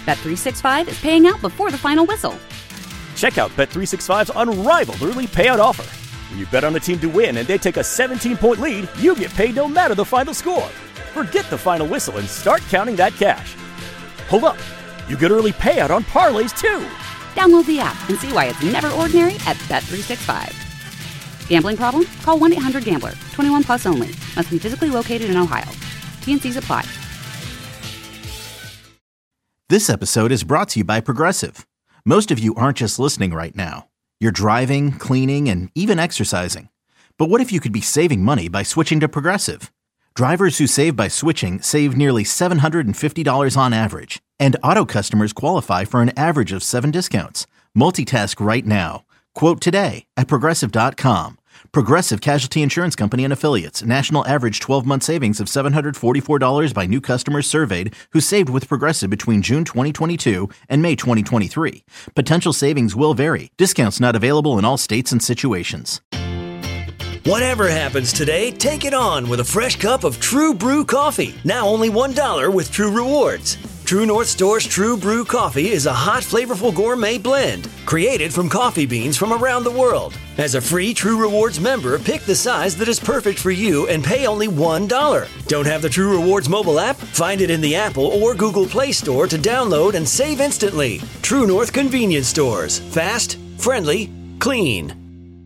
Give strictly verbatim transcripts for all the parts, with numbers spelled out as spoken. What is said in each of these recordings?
Bet three sixty-five is paying out before the final whistle. Check out Bet three sixty-five's unrivaled early payout offer. When you bet on a team to win and they take a seventeen-point lead, you get paid no matter the final score. Forget the final whistle and start counting that cash. Hold up. You get early payout on parlays, too. Download the app and see why it's never ordinary at Bet three sixty-five. Gambling problem? Call one eight hundred gambler. twenty-one plus only. Must be physically located in Ohio. T N Cs apply. This episode is brought to you by Progressive. Most of you aren't just listening right now. You're driving, cleaning, and even exercising. But what if you could be saving money by switching to Progressive? Drivers who save by switching save nearly seven hundred fifty dollars on average. And auto customers qualify for an average of seven discounts. Multitask right now. Quote today at Progressive dot com. Progressive Casualty Insurance Company and Affiliates. National average twelve-month savings of seven hundred forty-four dollars by new customers surveyed who saved with Progressive between June twenty twenty-two and May twenty twenty-three. Potential savings will vary. Discounts not available in all states and situations. Whatever happens today, take it on with a fresh cup of True Brew coffee. Now only one dollar with True Rewards. True North Store's True Brew coffee is a hot, flavorful gourmet blend created from coffee beans from around the world. As a free True Rewards member, pick the size that is perfect for you and pay only one dollar. Don't have the True Rewards mobile app? Find it in the Apple or Google Play Store to download and save instantly. True North Convenience Stores. Fast, friendly, clean.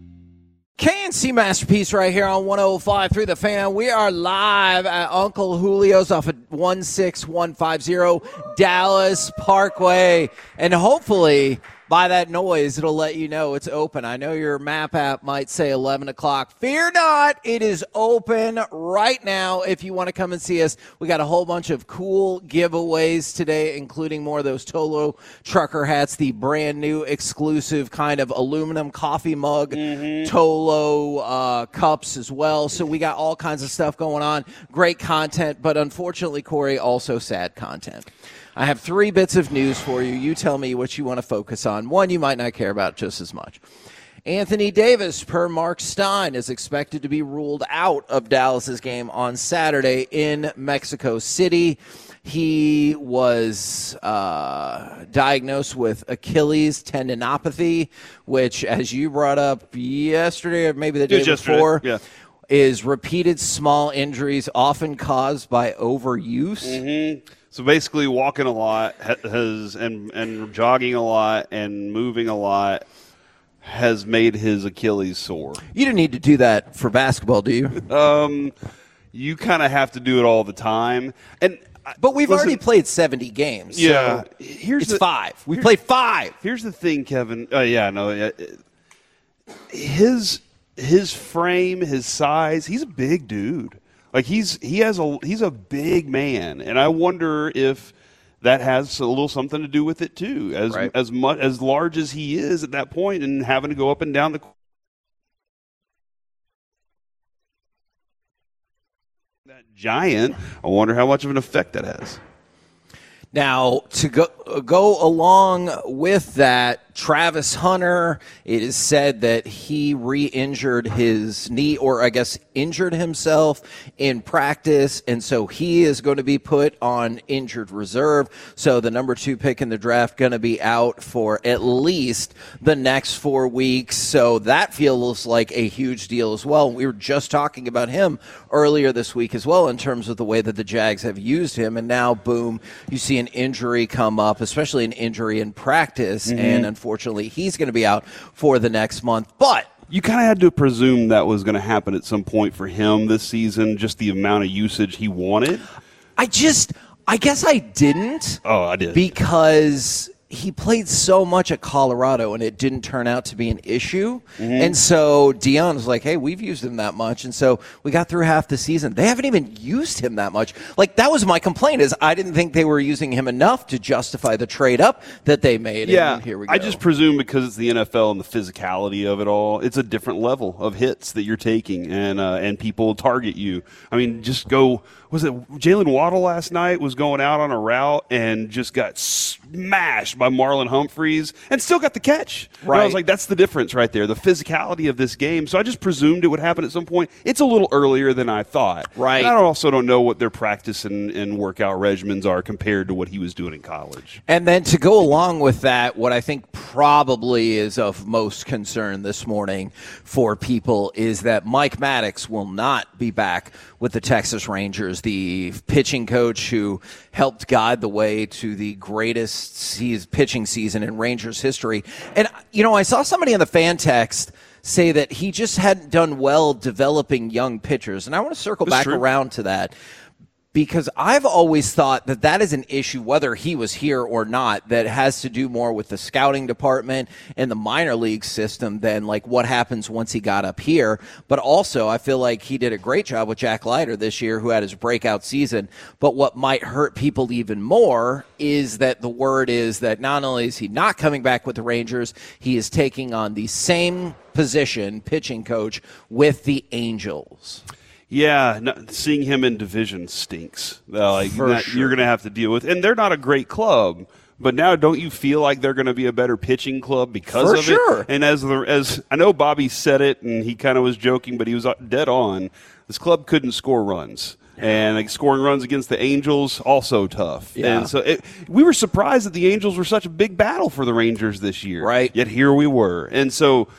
K and C Masterpiece right here on one oh five through the Fan. We are live at Uncle Julio's off of one six one five zero Dallas Parkway. And hopefully, by that noise, it'll let you know it's open. I know your map app might say eleven o'clock. Fear not, it is open right now if you want to come and see us. We got a whole bunch of cool giveaways today, including more of those Tolo trucker hats, the brand new exclusive kind of aluminum coffee mug, mm-hmm. Tolo uh, cups as well. So we got all kinds of stuff going on. Great content, but unfortunately, Corey, also sad content. I have three bits of news for you. You tell me what you want to focus on. One you might not care about just as much. Anthony Davis, per Mark Stein, is expected to be ruled out of Dallas's game on Saturday in Mexico City. He was uh, diagnosed with Achilles tendinopathy, which, as you brought up yesterday or maybe the day before, yeah. is repeated small injuries often caused by overuse. Mm-hmm. So basically walking a lot has and, and jogging a lot and moving a lot has made his Achilles sore. You don't need to do that for basketball, do you? um, you kind of have to do it all the time. And But we've listen, already played seventy games. Yeah. So here's it's the, five. We played five. Here's the thing, Kevin. Oh, yeah, no. His, his frame, his size, he's a big dude. Like he's he has a he's a big man, and I wonder if that has a little something to do with it too. As right. as much as large as he is at that point, and having to go up and down the that giant, I wonder how much of an effect that has. Now, to go go along with that, Travis Hunter, it is said that he re-injured his knee, or I guess injured himself in practice, and so he is going to be put on injured reserve. So the number two pick in the draft going to be out for at least the next four weeks. So that feels like a huge deal as well. We were just talking about him earlier this week as well in terms of the way that the Jags have used him, and now, boom, you see an injury come up, especially an injury in practice, mm-hmm. and unfortunately he's going to be out for the next month. But you kind of had to presume that was going to happen at some point for him this season, just the amount of usage he wanted. I just, I guess I didn't. Oh, I did. Because he played so much at Colorado, and it didn't turn out to be an issue. Mm-hmm. And so Deion was like, hey, we've used him that much. And so we got through half the season. They haven't even used him that much. Like, that was my complaint, is I didn't think they were using him enough to justify the trade up that they made. Yeah, and here we go. I just presume because it's the N F L and the physicality of it all, it's a different level of hits that you're taking, and uh, and people target you. I mean, just go was it Jalen Waddle last night was going out on a route and just got smashed by Marlon Humphreys and still got the catch. Right. And I was like, that's the difference right there, the physicality of this game. So I just presumed it would happen at some point. It's a little earlier than I thought. Right. And I also don't know what their practice and, and workout regimens are compared to what he was doing in college. And then to go along with that, what I think probably is of most concern this morning for people is that Mike Maddox will not be back with the Texas Rangers, the pitching coach who helped guide the way to the greatest season, pitching season in Rangers history. And, you know, I saw somebody in the fan text say that he just hadn't done well developing young pitchers. And I want to circle That's back true. around to that, because I've always thought that that is an issue, whether he was here or not, that has to do more with the scouting department and the minor league system than like what happens once he got up here. But also, I feel like he did a great job with Jack Leiter this year, who had his breakout season. But what might hurt people even more is that the word is that not only is he not coming back with the Rangers, he is taking on the same position, pitching coach, with the Angels. Yeah, no, seeing him in division stinks. Uh, like For that, sure. You're going to have to deal with, and they're not a great club. But now, don't you feel like they're going to be a better pitching club because For of sure. it? And as the as I know, Bobby said it, and he kind of was joking, but he was dead on. This club couldn't score runs, and like, scoring runs against the Angels also tough. Yeah. And so it, we were surprised that the Angels were such a big battle for the Rangers this year. Right. Yet here we were, and so.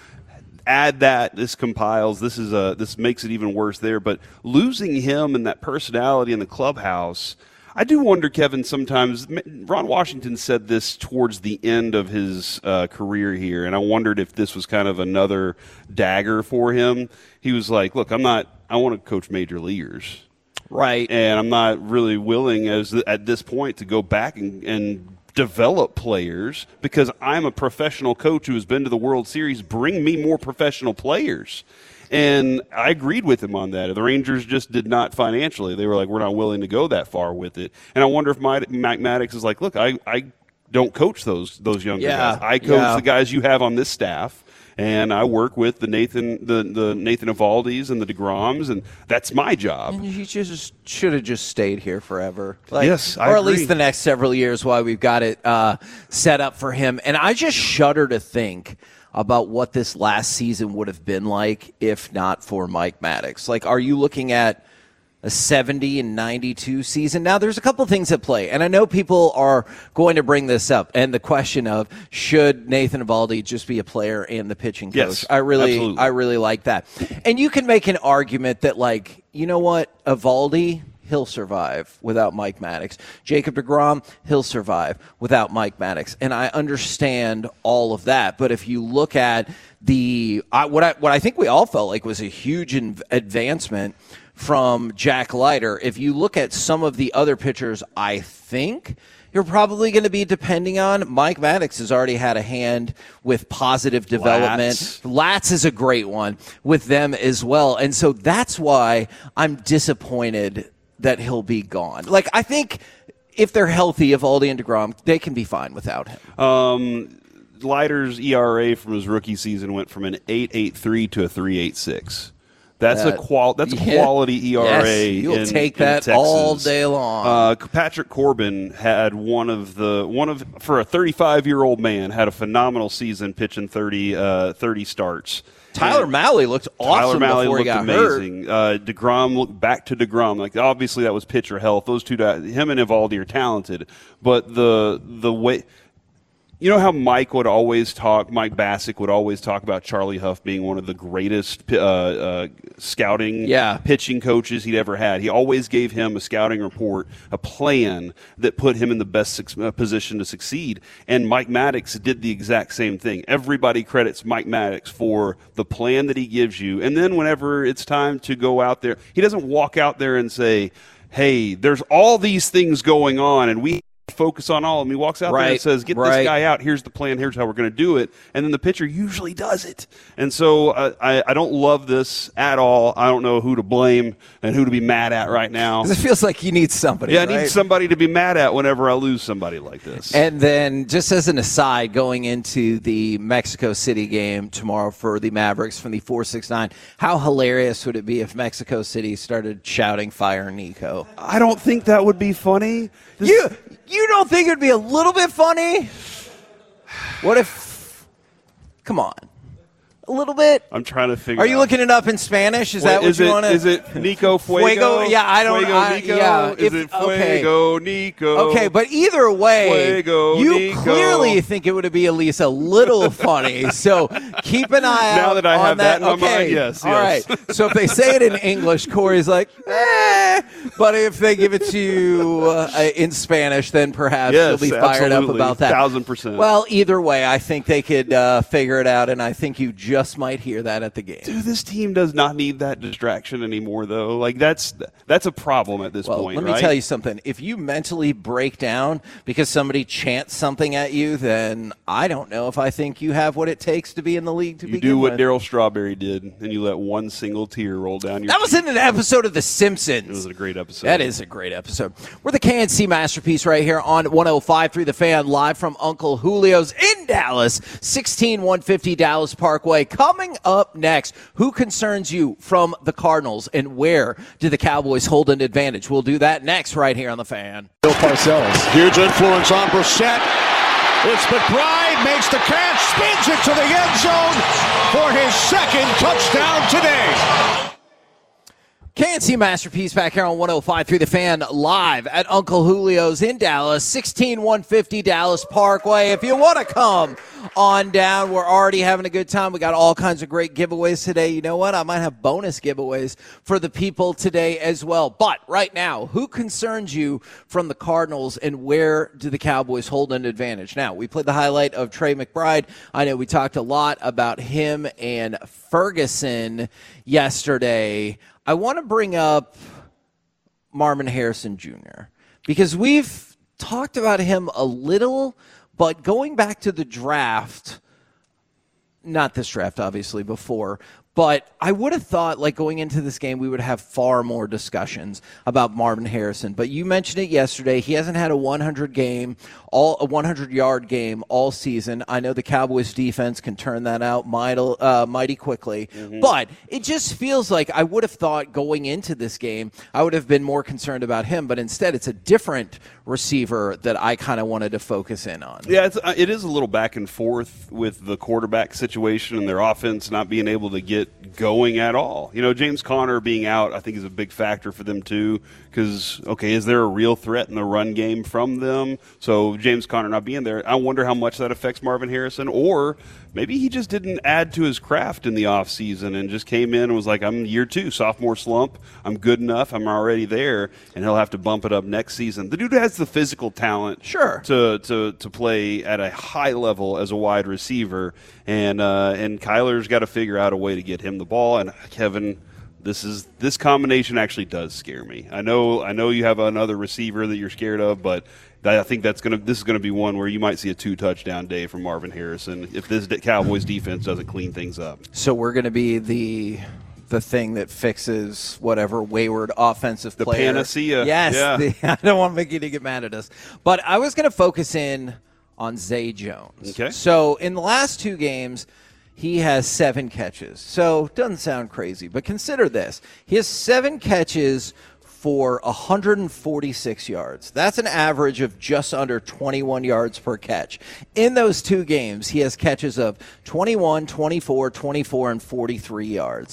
Add that, this compiles, this is a, this makes it even worse there. But losing him and that personality in the clubhouse, I do wonder, Kevin, sometimes, Ron Washington said this towards the end of his uh, career here, and I wondered if this was kind of another dagger for him. He was like, look, I'm not, I want to coach major leaguers. Right. And I'm not really willing as at this point to go back and, and develop players because I'm a professional coach who has been to the World Series. Bring me more professional players. And I agreed with him on that. The Rangers just did not financially. They were like, we're not willing to go that far with it. And I wonder if Mike Maddox is like, look, I, I don't coach those those younger Yeah, guys. I coach yeah. the guys you have on this staff. And I work with the Nathan, the, the Nathan Evaldes and the DeGroms, and that's my job. And you just should have just stayed here forever. Like, Yes, I or at agree. least the next several years while we've got it uh, set up for him. And I just shudder to think about what this last season would have been like if not for Mike Maddox. Like, are you looking at a seventy and ninety-two season? Now, there's a couple things at play, and I know people are going to bring this up, and the question of should Nathan Evaldi just be a player and the pitching coach? Yes, I really, absolutely. I really like that. And you can make an argument that, like, you know what, Evaldi, he'll survive without Mike Maddox. Jacob deGrom, he'll survive without Mike Maddox. And I understand all of that, but if you look at the I, what I what I think we all felt like was a huge in, advancement from Jack Leiter. If you look at some of the other pitchers, I think you're probably going to be depending on. Mike Maddox has already had a hand with positive development. Latz. Latz is a great one with them as well. And so that's why I'm disappointed that he'll be gone. Like, I think if they're healthy, Evaldi and DeGrom, they can be fine without him. Um, Leiter's E R A from his rookie season went from an eight point eight three to a three point eight six. That's Uh, a qual. That's a yeah. quality E R A. Yes, you'll in, take in that Texas. all day long. Uh, Patrick Corbin had one of the one of for a thirty-five-year-old man had a phenomenal season, pitching thirty, uh, thirty starts. Tyler And Malley looked awesome Tyler Malley before he looked got amazing. Uh, DeGrom looked back to DeGrom. Like obviously that was pitcher health. Those two, him and Evaldi are talented, but the the way. You know how Mike would always talk, Mike Bassick would always talk about Charlie Huff being one of the greatest uh, uh, scouting Yeah. pitching coaches he'd ever had. He always gave him a scouting report, a plan that put him in the best su- uh, position to succeed. And Mike Maddox did the exact same thing. Everybody credits Mike Maddox for the plan that he gives you. And then whenever it's time to go out there, he doesn't walk out there and say, hey, there's all these things going on and we focus on all of them. He walks out right, there and says, get right. this guy out. Here's the plan. Here's how we're going to do it. And then the pitcher usually does it. And so uh, I, I don't love this at all. I don't know who to blame and who to be mad at right now. It feels like you need somebody. Yeah, I right? need somebody to be mad at whenever I lose somebody like this. And then, just as an aside, going into the Mexico City game tomorrow for the Mavericks from the four six nine, how hilarious would it be if Mexico City started shouting "Fire Nico"? I don't think that would be funny. This- You you don't think it would be a little bit funny? What if? Come on, a little bit. I'm trying to figure. Are you out. looking it up in Spanish? Is Wait, that what is you it, want to? Is it Nico Fuego? Fuego? Yeah, I don't. Fuego I, Nico? Yeah, is if, it okay. Fuego Nico? Okay, but either way, Fuego, you Nico. clearly think it would be at least a little funny. So keep an eye Now out. that I on have that in my okay. mind, yes, All yes. right. So if they say it in English, Corey's like, eh. But if they give it to you uh, in Spanish, then perhaps Yes, you'll be fired up absolutely. about that. Thousand percent. Well, either way, I think they could uh, figure it out, and I think you just might hear that at the game. Dude, this team does not need that distraction anymore, though. Like that's that's a problem at this Well, point. let me right? tell you something. If you mentally break down because somebody chants something at you, then I don't know if I think you have what it takes to be in the league to You begin do what with. Darryl Strawberry did, and you let one single tear roll down your. That was in an episode of The Simpsons. It was a great episode. That is a great episode. We're the K N C Masterpiece right here on one oh five point three The Fan, live from Uncle Julio's in Dallas, sixteen one fifty Dallas Parkway. Coming up next, who concerns you from the Cardinals, and where do the Cowboys hold an advantage? We'll do that next right here on The Fan. Bill Parcells. Huge influence on Brissett. It's McBride, makes the catch, spins it to the end zone for his second touchdown today. K N C Masterpiece back here on one oh five point three The Fan, live at Uncle Julio's in Dallas, sixteen one fifty Dallas Parkway. If you want to come on down, we're already having a good time. We got all kinds of great giveaways today. You know what? I might have bonus giveaways for the people today as well. But right now, who concerns you from the Cardinals, and where do the Cowboys hold an advantage? Now, we played the highlight of Trey McBride. I know we talked a lot about him and Ferguson yesterday. I want to bring up Marvin Harrison Junior because we've talked about him a little, but going back to the draft, not this draft, obviously, before, but I would have thought, like, going into this game, we would have far more discussions about Marvin Harrison. But you mentioned it yesterday. He hasn't had a one hundred game, all a one hundred yard game all season. I know the Cowboys defense can turn that out mighty, uh, mighty quickly. Mm-hmm. But it just feels like I would have thought going into this game, I would have been more concerned about him. But instead, it's a different receiver that I kind of wanted to focus in on. Yeah, it's, uh, it is a little back and forth with the quarterback situation and their offense not being able to get going at all. You know, James Conner being out, I think, is a big factor for them too, because, okay, is there a real threat in the run game from them? So James Conner not being there, I wonder how much that affects Marvin Harrison, or maybe he just didn't add to his craft in the offseason and just came in and was like, I'm year two, sophomore slump, I'm good enough, I'm already there, and he'll have to bump it up next season. The dude has the physical talent sure. to, to, to play at a high level as a wide receiver, and uh, and Kyler's got to figure out a way to get him the ball. And Kevin, this is this combination actually does scare me. I know I know you have another receiver that you're scared of, but I think that's gonna this is gonna be one where you might see a two touchdown day from Marvin Harrison if this Cowboys defense doesn't clean things up. So we're going to be the the thing that fixes whatever wayward offensive the player. panacea. Yes, yeah. the, I don't want to make you to get mad at us, but I was going to focus in on Zay Jones. Okay. So in the last two games, he has seven catches. So doesn't sound crazy, but consider this: he has seven catches for one hundred forty-six yards. That's an average of just under twenty-one yards per catch. In those two games, he has catches of twenty-one, twenty-four, twenty-four, and forty-three yards.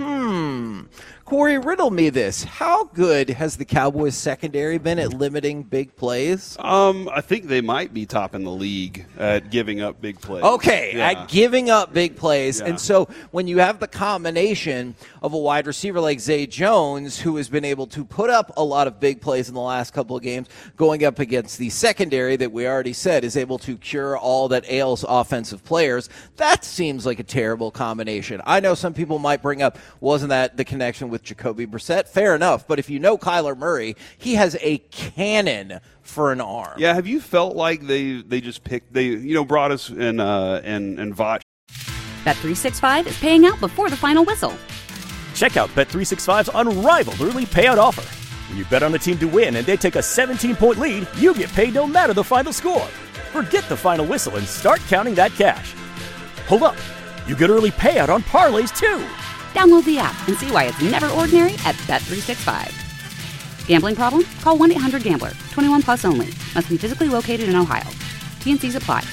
Hmm. Corey, riddle me this. How good has the Cowboys secondary been at limiting big plays? Um, I think they might be top in the league at giving up big plays. Okay, yeah. at giving up big plays. Yeah. And so when you have the combination of a wide receiver like Zay Jones, who has been able to put up a lot of big plays in the last couple of games, going up against the secondary that we already said is able to cure all that ails offensive players. That seems like a terrible combination. I know some people might bring up, wasn't that the connection with Jacoby Brissett? Fair enough, but if you know Kyler Murray, he has a cannon for an arm. Yeah, have you felt like they they just picked, they you know, brought us and, uh, and, and Vach? Bet three sixty-five is paying out before the final whistle. Check out Bet three sixty-five's unrivaled early payout offer. When you bet on a team to win and they take a seventeen-point lead, you get paid no matter the final score. Forget the final whistle and start counting that cash. Hold up. You get early payout on parlays, too. Download the app and see why it's never ordinary at Bet three sixty-five. Gambling problem? Call one eight hundred gambler. twenty-one plus only. Must be physically located in Ohio. T N Cs apply.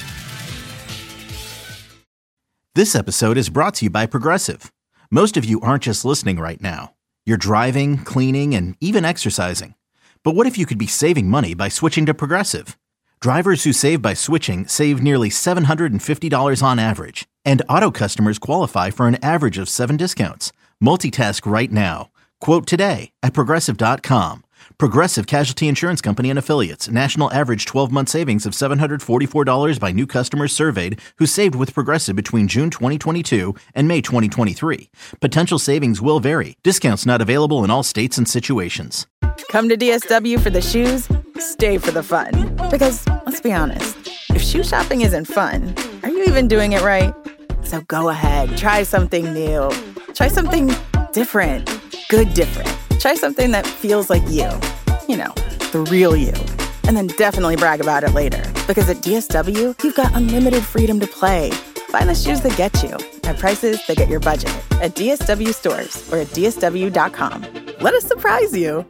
This episode is brought to you by Progressive. Most of you aren't just listening right now. You're driving, cleaning, and even exercising. But what if you could be saving money by switching to Progressive? Drivers who save by switching save nearly seven hundred fifty dollars on average. And auto customers qualify for an average of seven discounts. Multitask right now. Quote today at Progressive dot com. Progressive Casualty Insurance Company and Affiliates. National average twelve-month savings of seven hundred forty-four dollars by new customers surveyed who saved with Progressive between June twenty twenty-two and May twenty twenty-three. Potential savings will vary. Discounts not available in all states and situations. Come to D S W for the shoes, stay for the fun. Because, let's be honest, if shoe shopping isn't fun, are you even doing it right? So go ahead, try something new. Try something different. Good different. Try something that feels like you. You know, the real you. And then definitely brag about it later. Because at D S W, you've got unlimited freedom to play. Find the shoes that get you at prices that get your budget at D S W stores or at D S W dot com. Let us surprise you.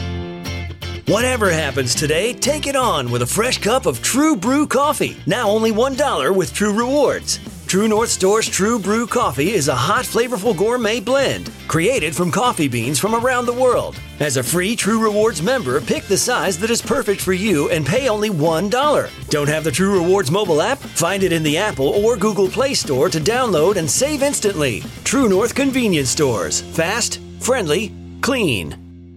Whatever happens today, take it on with a fresh cup of True Brew coffee. Now only one dollar with True Rewards. True North Store's True Brew coffee is a hot, flavorful gourmet blend created from coffee beans from around the world. As a free True Rewards member, pick the size that is perfect for you and pay only one dollar. Don't have the True Rewards mobile app? Find it in the Apple or Google Play Store to download and save instantly. True North Convenience Stores. Fast, friendly, clean.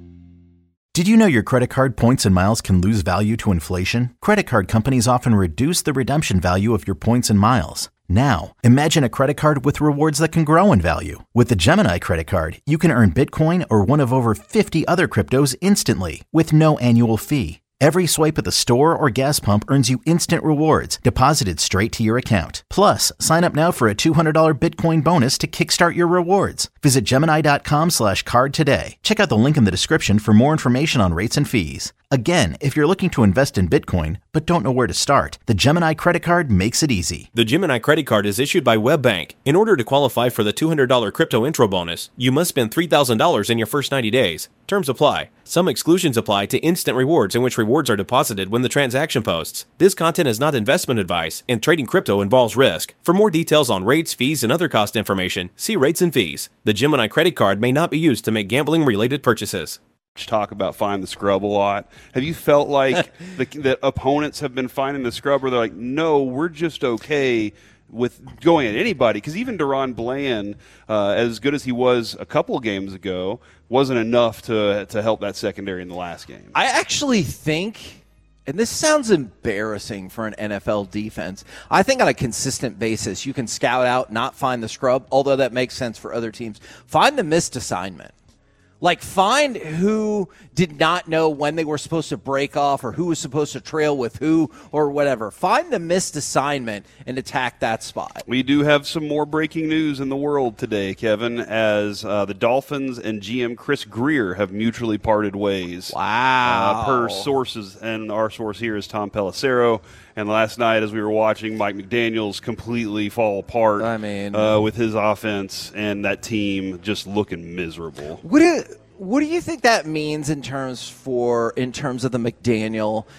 Did you know your credit card points and miles can lose value to inflation? Credit card companies often reduce the redemption value of your points and miles. Now, imagine a credit card with rewards that can grow in value. With the Gemini credit card, you can earn Bitcoin or one of over fifty other cryptos instantly with no annual fee. Every swipe at the store or gas pump earns you instant rewards deposited straight to your account. Plus, sign up now for a two hundred dollars Bitcoin bonus to kickstart your rewards. Visit Gemini.com slash card today. Check out the link in the description for more information on rates and fees. Again, if you're looking to invest in Bitcoin but don't know where to start, the Gemini credit card makes it easy. The Gemini credit card is issued by WebBank. In order to qualify for the two hundred dollars crypto intro bonus, you must spend three thousand dollars in your first ninety days. Terms apply. Some exclusions apply to instant rewards in which rewards are deposited when the transaction posts. This content is not investment advice, and trading crypto involves risk. For more details on rates, fees, and other cost information, see rates and fees. The Gemini credit card may not be used to make gambling-related purchases. Talk about find the scrub a lot. Have you felt like the, the opponents have been finding the scrub where they're like, no, we're just okay with going at anybody? Because even Deron Bland, uh, as good as he was a couple of games ago, wasn't enough to to help that secondary in the last game. I actually think, and this sounds embarrassing for an N F L defense, I think on a consistent basis you can scout out, not find the scrub, although that makes sense for other teams. Find the missed assignment. Like, find who did not know when they were supposed to break off or who was supposed to trail with who or whatever. Find the missed assignment and attack that spot. We do have some more breaking news in the world today, Kevin, as uh, the Dolphins and G M Chris Greer have mutually parted ways. Wow. Uh, per sources, and our source here is Tom Pelissero. And last night, as we were watching Mike McDaniels completely fall apart I mean, uh, with his offense and that team just looking miserable. What do, what do you think that means in terms for in terms of the McDaniel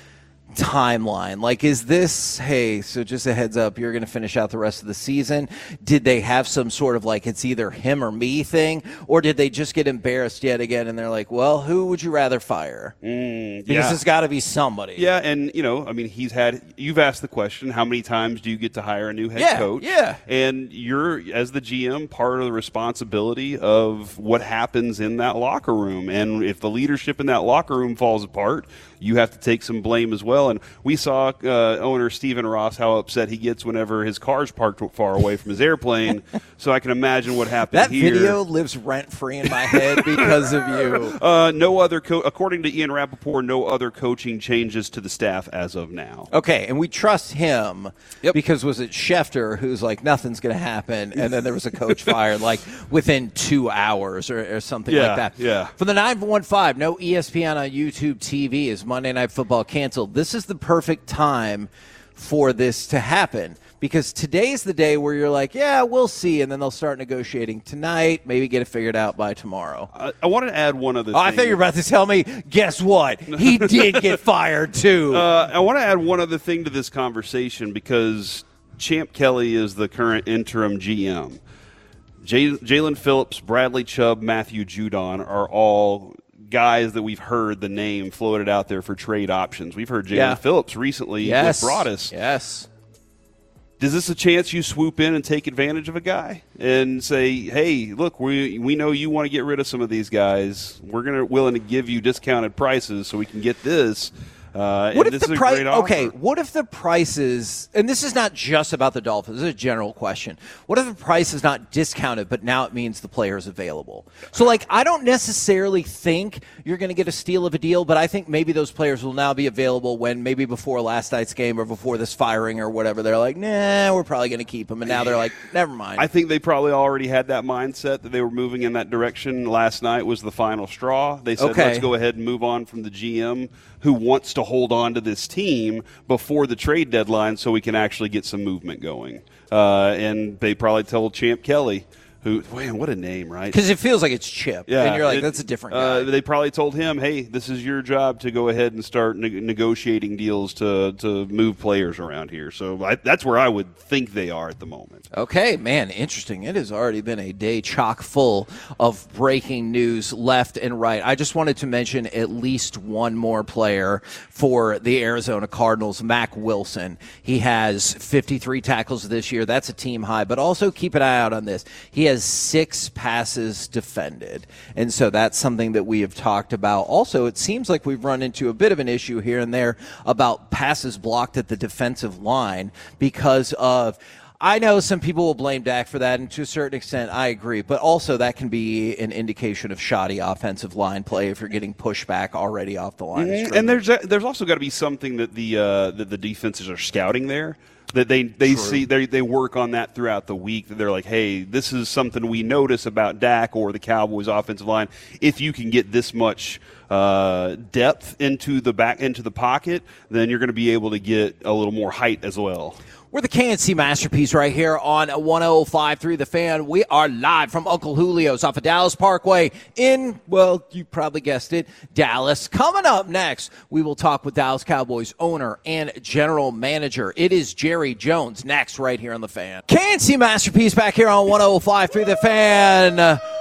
timeline? Like, is this, hey, so just a heads up, you're going to finish out the rest of the season? Did they have some sort of like, it's either him or me thing? Or did they just get embarrassed yet again and they're like, well, who would you rather fire? Mm, because yeah. it's got to be somebody. Yeah, and, you know, I mean, he's had – you've asked the question, how many times do you get to hire a new head yeah, coach? Yeah, And you're, as the G M, part of the responsibility of what happens in that locker room. And if the leadership in that locker room falls apart, you have to take some blame as well. And we saw uh, owner Stephen Ross, how upset he gets whenever his car's parked far away from his airplane. So I can imagine what happened that here. That video lives rent-free in my head because of you. Uh, no other, co- according to Ian Rappaport, no other coaching changes to the staff as of now. Okay, and we trust him yep. because was it Schefter who's like, nothing's going to happen, and then there was a coach fired like within two hours or, or something yeah, like that. Yeah. For the nine one five, no E S P N on YouTube T V is Monday Night Football canceled. This is the perfect time for this to happen because today's the day where you're like, yeah, we'll see, and then they'll start negotiating tonight, maybe get it figured out by tomorrow. I, I want to add one other oh, thing. I thought you were about to tell me, guess what? He did get fired, too. Uh, I want to add one other thing to this conversation because Champ Kelly is the current interim G M. J- Jalen Phillips, Bradley Chubb, Matthew Judon are all guys that we've heard the name floated out there for trade options. We've heard Jalen yeah. Phillips recently yes. with Broadus. Yes. Is this a chance you swoop in and take advantage of a guy and say, hey, look, we we know you want to get rid of some of these guys. We're gonna willing to give you discounted prices so we can get this. Uh, what and if this the is a price? great offer. Okay, what if the prices? And this is not just about the Dolphins. This is a general question. What if the price is not discounted, but now it means the player is available? So, like, I don't necessarily think you're going to get a steal of a deal, but I think maybe those players will now be available when maybe before last night's game or before this firing or whatever. They're like, nah, we're probably going to keep them, and now they're like, never mind. I think they probably already had that mindset that they were moving in that direction. Last night was the final straw. They said, okay. let's go ahead and move on from the G M who wants to hold on to this team before the trade deadline so we can actually get some movement going. Uh, and they probably told Champ Kelly, who, man, what a name, right? Because it feels like it's Chip. Yeah, and you're like, it, that's a different guy. Uh, they probably told him, hey, this is your job to go ahead and start ne- negotiating deals to, to move players around here. So I, that's where I would think they are at the moment. Okay, man, interesting. It has already been a day chock full of breaking news left and right. I just wanted to mention at least one more player for the Arizona Cardinals, Mack Wilson. He has fifty-three tackles this year. That's a team high, but also keep an eye out on this. He has six passes defended, and so that's something that we have talked about. Also, it seems like we've run into a bit of an issue here and there about passes blocked at the defensive line because of – I know some people will blame Dak for that, and to a certain extent, I agree. But also, that can be an indication of shoddy offensive line play if you're getting pushback already off the line. Mm-hmm. And there's there's also got to be something that the uh, that the defenses are scouting there. That they, they see they they work on that throughout the week. That they're like, hey, this is something we notice about Dak or the Cowboys' offensive line. If you can get this much uh, depth into the back into the pocket, then you're going to be able to get a little more height as well. We're the K N C Masterpiece right here on one oh five point three The Fan. We are live from Uncle Julio's off of Dallas Parkway in, well, you probably guessed it, Dallas. Coming up next, we will talk with Dallas Cowboys owner and general manager. It is Jerry Jones next right here on The Fan. K N C Masterpiece back here on one oh five point three The Fan.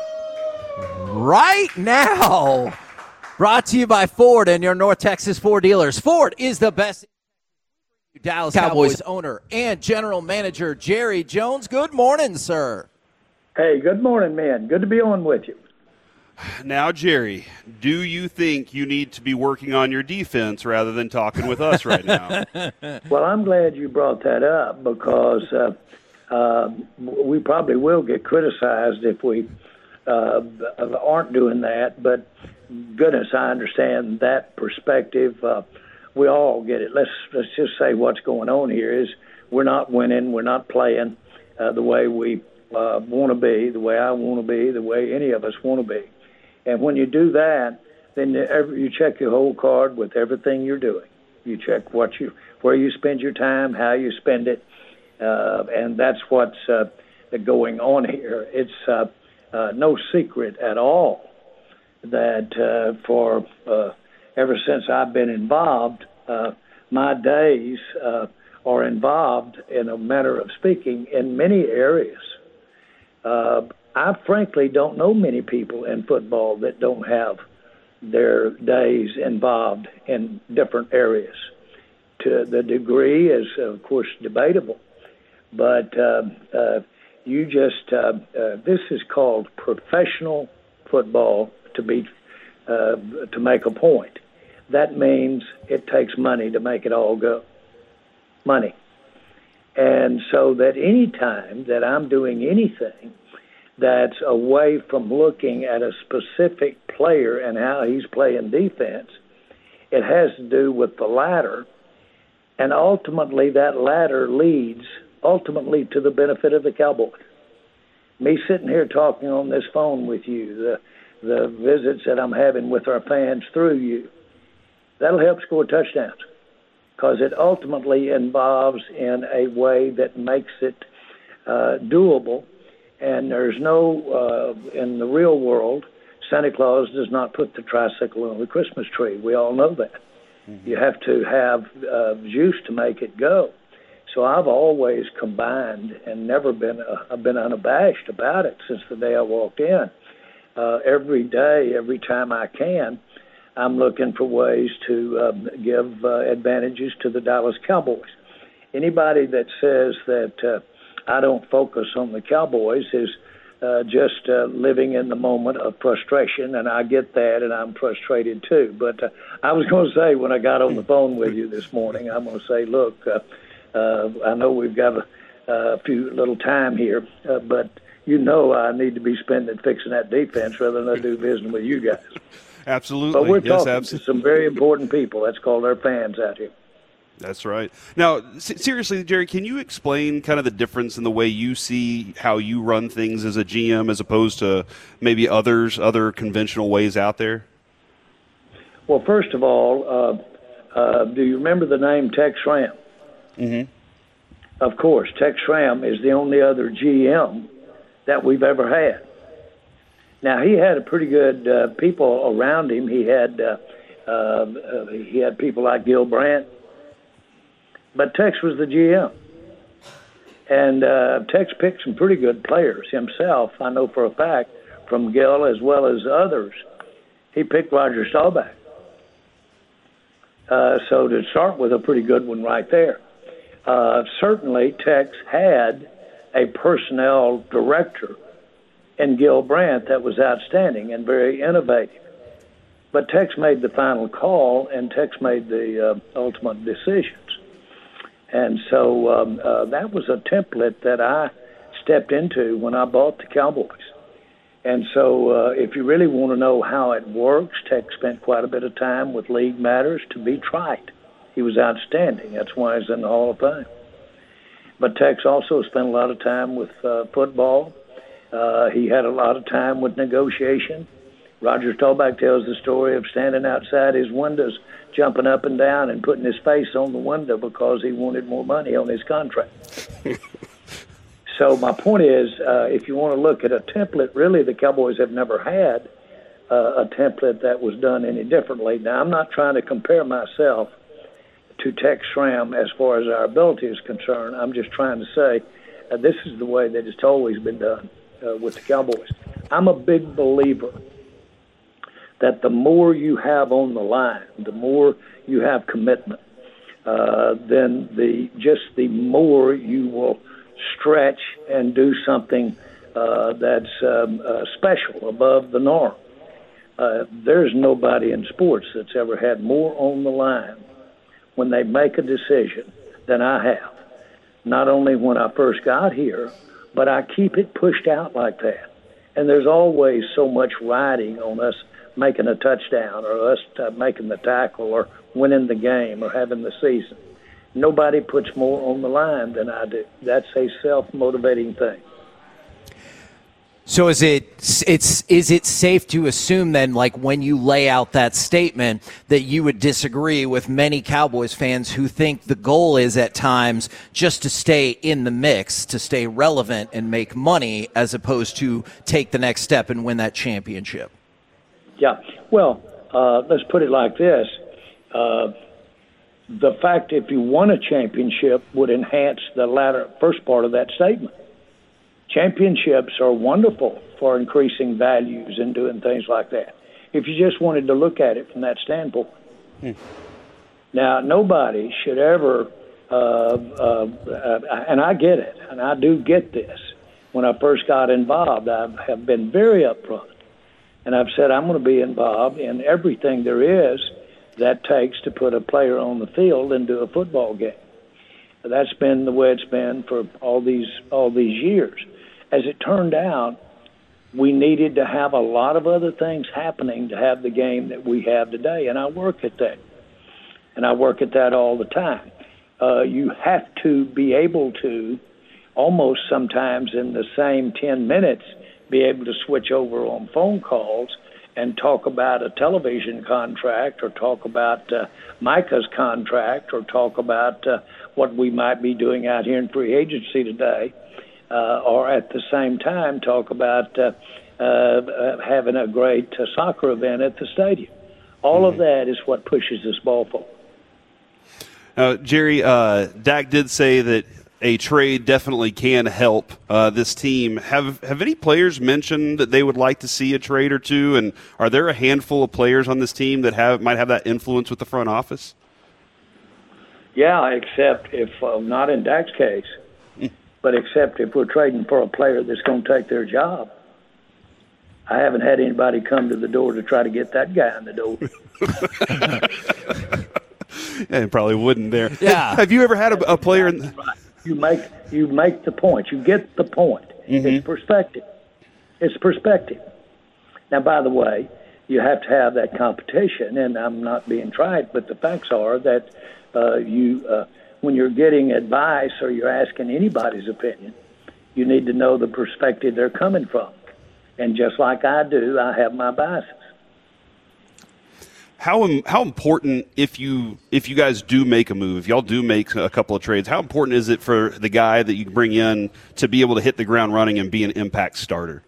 Right now, brought to you by Ford and your North Texas Ford dealers. Ford is the best. Dallas Cowboys. Cowboys owner and general manager Jerry Jones. Good morning, sir. Hey, good morning, man. Good to be on with you. Now, Jerry, do you think you need to be working on your defense rather than talking with us right now? Well, I'm glad you brought that up because uh, uh, we probably will get criticized if we uh, aren't doing that. But goodness, I understand that perspective. Uh, We all get it. Let's let's just say what's going on here is we're not winning. We're not playing uh, the way we uh, want to be, the way I want to be, the way any of us want to be. And when you do that, then you check your whole card with everything you're doing. You check what you, where you spend your time, how you spend it, uh, and that's what's uh, going on here. It's uh, uh, no secret at all that uh, for uh, ever since I've been involved, uh, my days uh, are involved, in a manner of speaking, in many areas. Uh, I frankly don't know many people in football that don't have their days involved in different areas. To the degree is, of course, debatable. But uh, uh, you just, uh, uh, this is called professional football to be, uh, to make a point. That means it takes money to make it all go. Money. And so that any time that I'm doing anything that's away from looking at a specific player and how he's playing defense, it has to do with the ladder. And ultimately that ladder leads ultimately to the benefit of the Cowboys. Me sitting here talking on this phone with you, the, the visits that I'm having with our fans through you, that'll help score touchdowns, because it ultimately involves in a way that makes it uh, doable. And there's no, uh, in the real world, Santa Claus does not put the tricycle on the Christmas tree. We all know that. Mm-hmm. You have to have uh, juice to make it go. So I've always combined and never been, uh, I've been unabashed about it since the day I walked in. Uh, every day, every time I can, I'm looking for ways to uh, give uh, advantages to the Dallas Cowboys. Anybody that says that uh, I don't focus on the Cowboys is uh, just uh, living in the moment of frustration, and I get that, and I'm frustrated too. But uh, I was going to say, when I got on the phone with you this morning, I'm going to say, look, uh, uh, I know we've got a, a few little time here, uh, but you know I need to be spending fixing that defense rather than I do visiting with you guys. Absolutely. But we're yes, talking absolutely. to some very important people. That's called our fans out here. That's right. Now, seriously, Jerry, can you explain kind of the difference in the way you see how you run things as a G M as opposed to maybe others, other conventional ways out there? Well, first of all, uh, uh, do you remember the name Tex Schramm? Mm-hmm. Of course, Tex Schramm is the only other G M that we've ever had. Now, he had a pretty good uh, people around him. He had uh, uh, he had people like Gil Brandt, but Tex was the G M. And uh, Tex picked some pretty good players himself, I know for a fact, from Gil as well as others. He picked Roger Staubach. Uh, so to start with, a pretty good one right there. Uh, certainly, Tex had a personnel director and Gil Brandt that was outstanding and very innovative. But Tex made the final call, and Tex made the uh, ultimate decisions. And so um, uh, that was a template that I stepped into when I bought the Cowboys. And so uh, if you really want to know how it works, Tex spent quite a bit of time with League Matters to be trite. He was outstanding. That's why he's in the Hall of Fame. But Tex also spent a lot of time with uh, football. Uh, he had a lot of time with negotiation. Roger Staubach tells the story of standing outside his windows, jumping up and down and putting his face on the window because he wanted more money on his contract. So my point is, uh, if you want to look at a template, really the Cowboys have never had uh, a template that was done any differently. Now, I'm not trying to compare myself to Tex Schramm as far as our ability is concerned. I'm just trying to say uh, this is the way that it's always been done uh, with the Cowboys. I'm a big believer that the more you have on the line, the more you have commitment, uh, then the just the more you will stretch and do something uh, that's um, uh, special, above the norm. Uh, there's nobody in sports that's ever had more on the line when they make a decision than I have. Not only when I first got here, but I keep it pushed out like that. And there's always so much riding on us making a touchdown or us uh, making the tackle or winning the game or having the season. Nobody puts more on the line than I do. That's a self-motivating thing. So is it it's is it safe to assume then, like when you lay out that statement, that you would disagree with many Cowboys fans who think the goal is at times just to stay in the mix, to stay relevant and make money, as opposed to take the next step and win that championship? Yeah. Well, uh, let's put it like this. Uh, the fact if you won a championship would enhance the latter first part of that statement. Championships are wonderful for increasing values and doing things like that, if you just wanted to look at it from that standpoint. Hmm. Now, nobody should ever, uh, uh, uh, and I get it, and I do get this. When I first got involved, I have been very upfront, and I've said I'm going to be involved in everything there is that takes to put a player on the field and do a football game. That's been the way it's been for all these all these years. As it turned out, we needed to have a lot of other things happening to have the game that we have today, and I work at that. And I work at that all the time. Uh, you have to be able to, almost sometimes in the same ten minutes, be able to switch over on phone calls and talk about a television contract or talk about uh, Micah's contract or talk about uh, what we might be doing out here in free agency today, uh, or at the same time talk about uh, uh, having a great uh, soccer event at the stadium. All mm-hmm. of that is what pushes this ball forward. Uh, Jerry, uh, Dak did say that a trade definitely can help uh, this team. Have have any players mentioned that they would like to see a trade or two? And are there a handful of players on this team that have might have that influence with the front office? Yeah, except if uh, not in Dak's case, but except if we're trading for a player that's going to take their job. I haven't had anybody come to the door to try to get that guy in the door. Yeah, probably wouldn't there. Yeah. Have you ever had a, a player? In the- You make you make the point. You get the point. Mm-hmm. It's perspective. It's perspective. Now, by the way, you have to have that competition, and I'm not being trite, but the facts are that uh, you, uh, when you're getting advice or you're asking anybody's opinion, you need to know the perspective they're coming from. And just like I do, I have my biases. How how important, if you if you guys do make a move, if y'all do make a couple of trades, how important is it for the guy that you bring in to be able to hit the ground running and be an impact starter?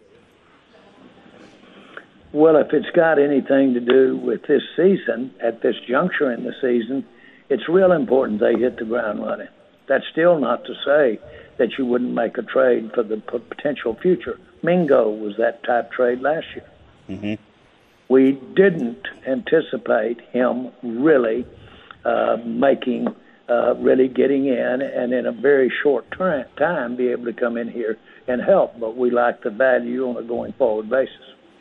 Well, if it's got anything to do with this season, at this juncture in the season, it's real important they hit the ground running. That's still not to say that you wouldn't make a trade for the potential future. Mingo was that type trade last year. Mm-hmm. We didn't anticipate him really uh, making, uh, really getting in, and in a very short ter- time be able to come in here and help. But we like the value on a going forward basis.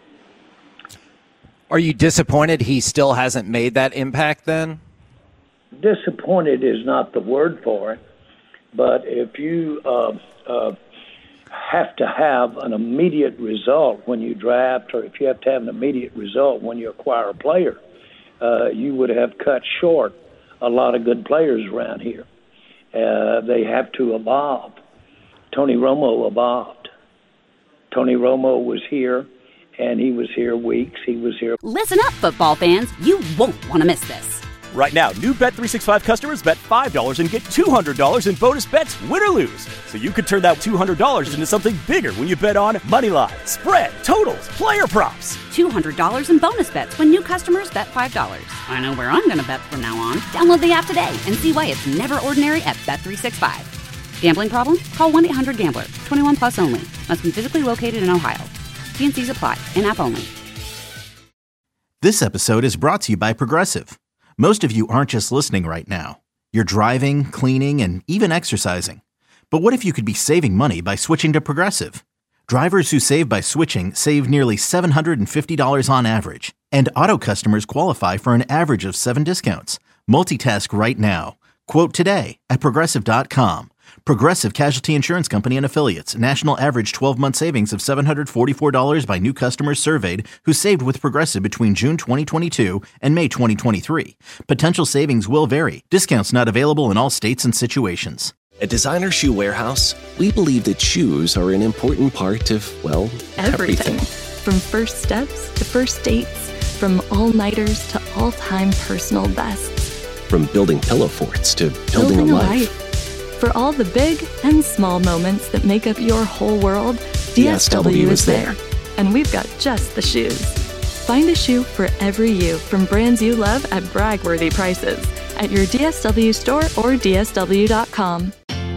Are you disappointed he still hasn't made that impact then? Disappointed is not the word for it, but if you uh, uh, have to have an immediate result when you draft, or if you have to have an immediate result when you acquire a player, uh, you would have cut short a lot of good players around here. Uh, they have to evolve. Tony Romo evolved. Tony Romo was here, and he was here weeks. He was here. Listen up, football fans. You won't want to miss this. Right now, new Bet three sixty-five customers bet five dollars and get two hundred dollars in bonus bets, win or lose. So you could turn that two hundred dollars into something bigger when you bet on money line, spread, totals, player props. two hundred dollars in bonus bets when new customers bet five dollars. I know where I'm going to bet from now on. Download the app today and see why it's never ordinary at Bet three sixty-five. Gambling problem? Call one eight hundred gambler. twenty-one plus only. Must be physically located in Ohio. T and C's apply. In-app only. This episode is brought to you by Progressive. Most of you aren't just listening right now. You're driving, cleaning, and even exercising. But what if you could be saving money by switching to Progressive? Drivers who save by switching save nearly seven hundred fifty dollars on average. And auto customers qualify for an average of seven discounts. Multitask right now. Quote today at Progressive dot com. Progressive Casualty Insurance Company and Affiliates. National average twelve-month savings of seven hundred forty-four dollars by new customers surveyed who saved with Progressive between June twenty twenty-two and May twenty twenty-three. Potential savings will vary. Discounts not available in all states and situations. At Designer Shoe Warehouse, we believe that shoes are an important part of, well, everything. everything. From first steps to first dates, from all-nighters to all-time personal bests. From building pillow forts to building, building a, a life. life. For all the big and small moments that make up your whole world, D S W is there. And we've got just the shoes. Find a shoe for every you from brands you love at brag-worthy prices. at your D S W store or D S W dot com.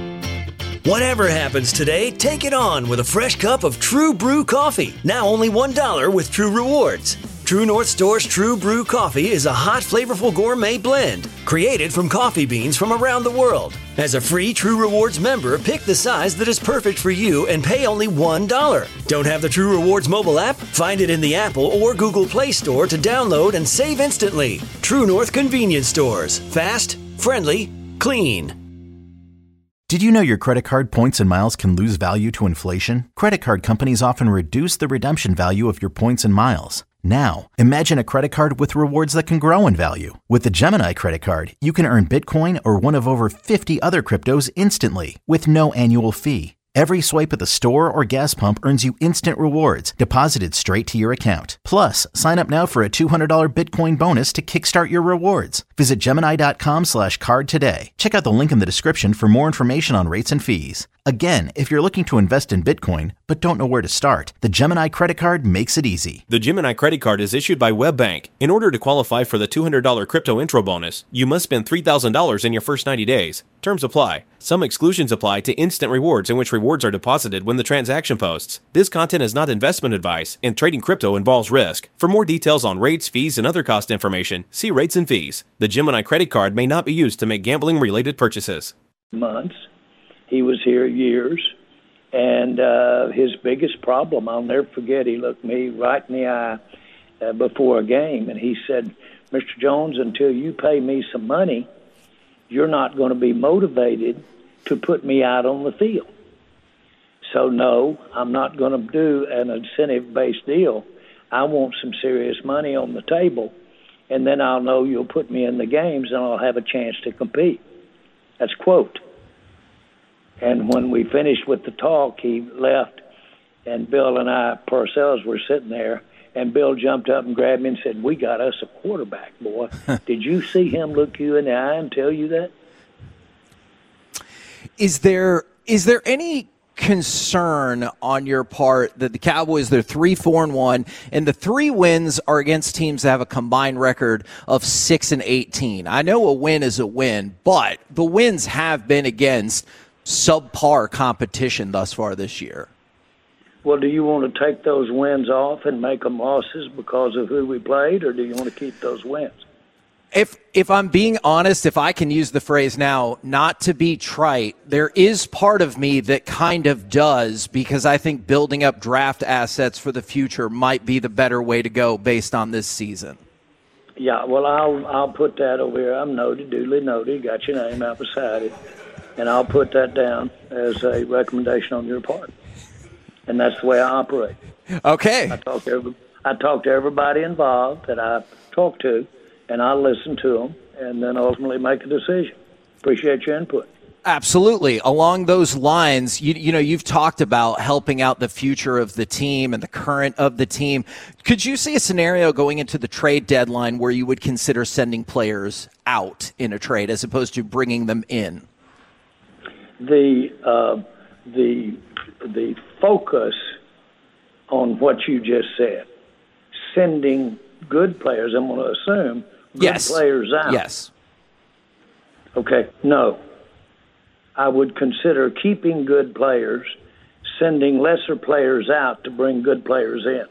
Whatever happens today, take it on with a fresh cup of True Brew coffee. Now only one dollar with True Rewards. True North Store's True Brew coffee is a hot, flavorful gourmet blend created from coffee beans from around the world. As a free True Rewards member, pick the size that is perfect for you and pay only one dollar. Don't have the True Rewards mobile app? Find it in the Apple or Google Play Store to download and save instantly. True North Convenience Stores. Fast, friendly, clean. Did you know your credit card points and miles can lose value to inflation? Credit card companies often reduce the redemption value of your points and miles. Now, imagine a credit card with rewards that can grow in value. With the Gemini credit card, you can earn Bitcoin or one of over fifty other cryptos instantly with no annual fee. Every swipe at the store or gas pump earns you instant rewards deposited straight to your account. Plus, sign up now for a two hundred dollars Bitcoin bonus to kickstart your rewards. Visit Gemini.com slash card today. Check out the link in the description for more information on rates and fees. Again, if you're looking to invest in Bitcoin but don't know where to start, the Gemini credit card makes it easy. The Gemini credit card is issued by WebBank. In order to qualify for the two hundred dollars crypto intro bonus, you must spend three thousand dollars in your first ninety days. Terms apply. Some exclusions apply to instant rewards, in which rewards are deposited when the transaction posts. This content is not investment advice, and trading crypto involves risk. For more details on rates, fees, and other cost information, see rates and fees. The Gemini credit card may not be used to make gambling-related purchases. Months. He was here years, and uh, his biggest problem, I'll never forget, he looked me right in the eye uh, before a game, and he said, Mister Jones, until you pay me some money, you're not going to be motivated to put me out on the field. So, no, I'm not going to do an incentive-based deal. I want some serious money on the table, and then I'll know you'll put me in the games, and I'll have a chance to compete. That's quote. And when we finished with the talk, he left, and Bill and I, Parcells, were sitting there, and Bill jumped up and grabbed me and said, we got us a quarterback, boy. Did you see him look you in the eye and tell you that? Is there is there any concern on your part that the Cowboys, they're three, four, and one, and the three wins are against teams that have a combined record of six and eighteen? I know a win is a win, but the wins have been against subpar competition thus far this year. Well, do you want to take those wins off and make them losses because of who we played, or do you want to keep those wins? If if I'm being honest, if I can use the phrase now, not to be trite, there is part of me that kind of does, because I think building up draft assets for the future might be the better way to go based on this season. Yeah, well, I'll I'll put that over here. I'm noted, duly noted. Got your name out beside it. And I'll put that down as a recommendation on your part. And that's the way I operate. Okay. I talk to every, I talk to everybody involved that I talk to, and I listen to them, and then ultimately make a decision. Appreciate your input. Absolutely. Along those lines, you, you know, you've talked about helping out the future of the team and the current of the team. Could you see a scenario going into the trade deadline where you would consider sending players out in a trade as opposed to bringing them in? The uh, the the focus on what you just said, sending good players, I'm going to assume good yes. players out. Yes. Okay. No. I would consider keeping good players, sending lesser players out to bring good players in.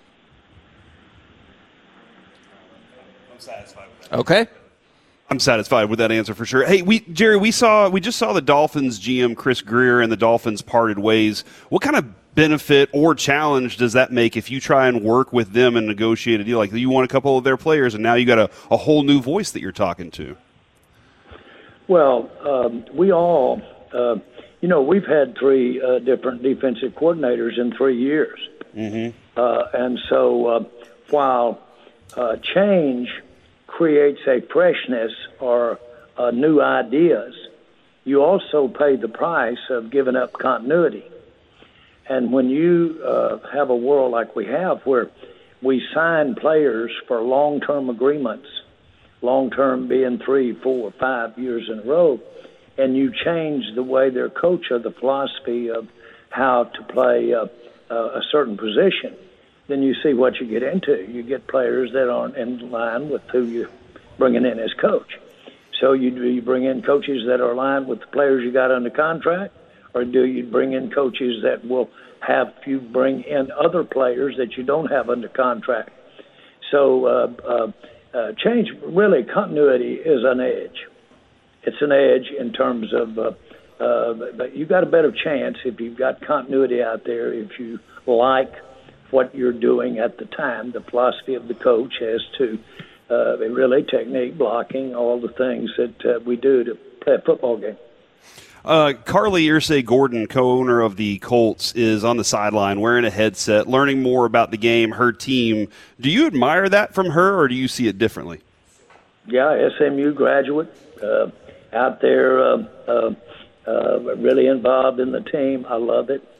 I'm satisfied with that. Okay. I'm satisfied with that answer for sure. Hey, we Jerry, we saw we just saw the Dolphins G M Chris Greer and the Dolphins parted ways. What kind of benefit or challenge does that make if you try and work with them and negotiate a deal? Like, you want a couple of their players, and now you got a, a whole new voice that you're talking to. Well, um, we all, uh, you know, we've had three uh, different defensive coordinators in three years, mm-hmm. uh, and so uh, while uh, change creates a freshness or uh, new ideas, you also pay the price of giving up continuity. And when you uh, have a world like we have where we sign players for long-term agreements, long-term being three, four, five years in a row, and you change the way they're coached or the philosophy of how to play uh, uh, a certain position, then you see what you get into. You get players that aren't in line with who you're bringing in as coach. So you do you bring in coaches that are aligned with the players you got under contract, or do you bring in coaches that will have you bring in other players that you don't have under contract? So uh, uh, uh, change, really, continuity is an edge. It's an edge in terms of uh, uh, but you've got a better chance if you've got continuity out there, if you like what you're doing at the time, the philosophy of the coach as to uh, really technique, blocking, all the things that uh, we do to play a football game. Uh, Carly Irsay-Gordon, co-owner of the Colts, is on the sideline wearing a headset, learning more about the game, her team. Do you admire that from her, or do you see it differently? Yeah, S M U graduate, uh, out there, uh, uh, uh, really involved in the team. I love it.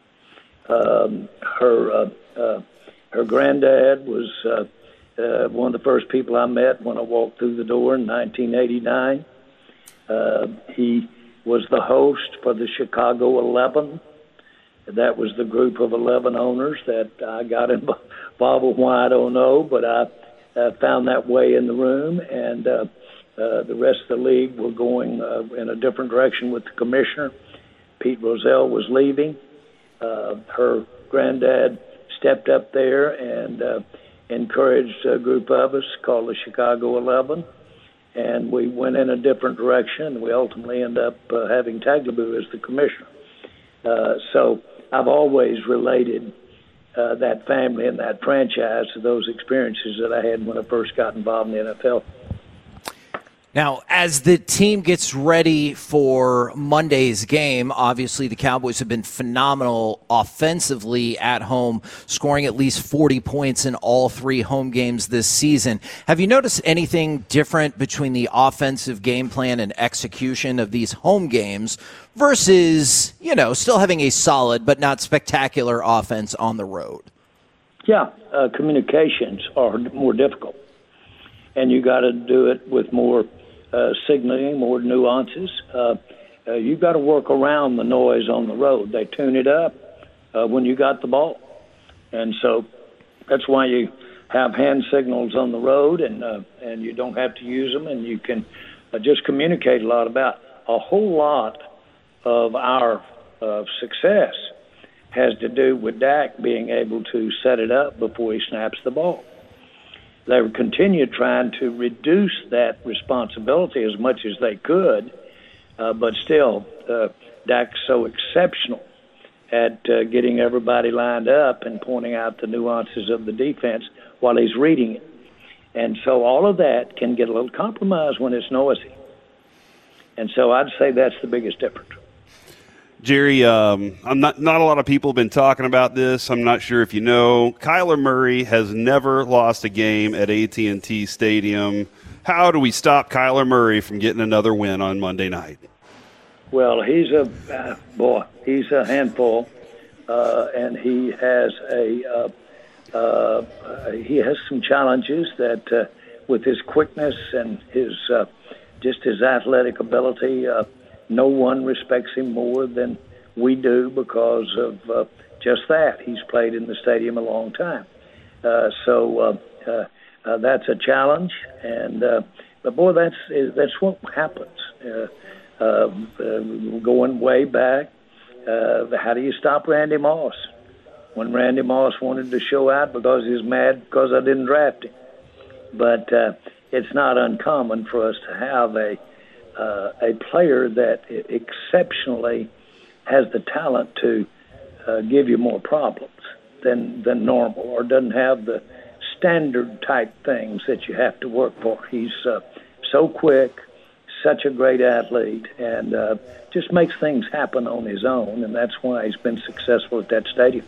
Um, her uh, uh, her granddad was uh, uh, one of the first people I met when I walked through the door in nineteen eighty-nine. Uh, he was the host for the Chicago eleven. That was the group of eleven owners that I got involved with. Why, I don't know, but I uh, found that way in the room, and uh, uh, the rest of the league were going uh, in a different direction with the commissioner. Pete Rozelle was leaving. Uh, her granddad stepped up there and uh, encouraged a group of us called the Chicago eleven. And we went in a different direction. We ultimately ended up uh, having Tagliabue as the commissioner. Uh, so I've always related uh, that family and that franchise to those experiences that I had when I first got involved in the N F L. Now, as the team gets ready for Monday's game, obviously the Cowboys have been phenomenal offensively at home, scoring at least forty points in all three home games this season. Have you noticed anything different between the offensive game plan and execution of these home games versus, you know, still having a solid but not spectacular offense on the road? Yeah, uh, communications are more difficult, and you got to do it with more Uh, signaling, more nuances. Uh, uh, you've got to work around the noise on the road. They tune it up uh, when you got the ball. And so that's why you have hand signals on the road, and uh, and you don't have to use them, and you can uh, just communicate a lot about. A whole lot of our uh, success has to do with Dak being able to set it up before he snaps the ball. They continued trying to reduce that responsibility as much as they could, uh, but still, uh, Dak's so exceptional at uh, getting everybody lined up and pointing out the nuances of the defense while he's reading it. And so all of that can get a little compromised when it's noisy. And so I'd say that's the biggest difference. Jerry, um, I'm not not a lot of people have been talking about this. I'm not sure if you know. Kyler Murray has never lost a game at A T and T Stadium. How do we stop Kyler Murray from getting another win on Monday night? Well, he's a uh, boy. He's a handful, uh, and he has a uh, uh, he has some challenges that, uh, with his quickness and his uh, just his athletic ability. Uh, No one respects him more than we do because of uh, just that. He's played in the stadium a long time. Uh, so uh, uh, uh, that's a challenge. And uh, but, boy, that's that's what happens. Uh, uh, uh, going way back, uh, how do you stop Randy Moss? When Randy Moss wanted to show out because he's mad because I didn't draft him. But uh, it's not uncommon for us to have a Uh, a player that exceptionally has the talent to uh, give you more problems than than normal, or doesn't have the standard type things that you have to work for. He's uh, so quick, such a great athlete, and uh, just makes things happen on his own, and that's why he's been successful at that stadium.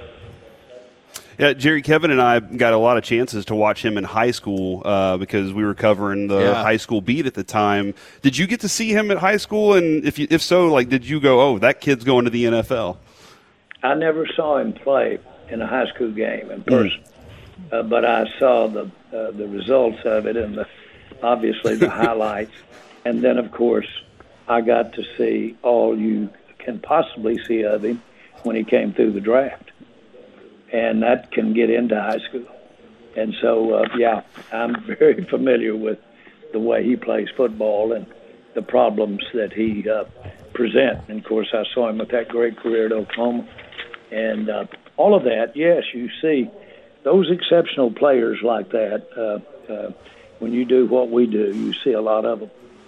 Yeah, Jerry, Kevin and I got a lot of chances to watch him in high school uh, because we were covering the yeah. high school beat at the time. Did you get to see him at high school? And if you, if so, like, did you go, oh, that kid's going to the N F L? I never saw him play in a high school game in person, mm. uh, but I saw the uh, the results of it and the, obviously the highlights. And then, of course, I got to see all you can possibly see of him when he came through the draft. And that can get into high school. And so, uh, yeah, I'm very familiar with the way he plays football and the problems that he uh, present. And, of course, I saw him with that great career at Oklahoma. And uh, all of that, yes, you see those exceptional players like that. Uh, uh, when you do what we do, you see a lot of them.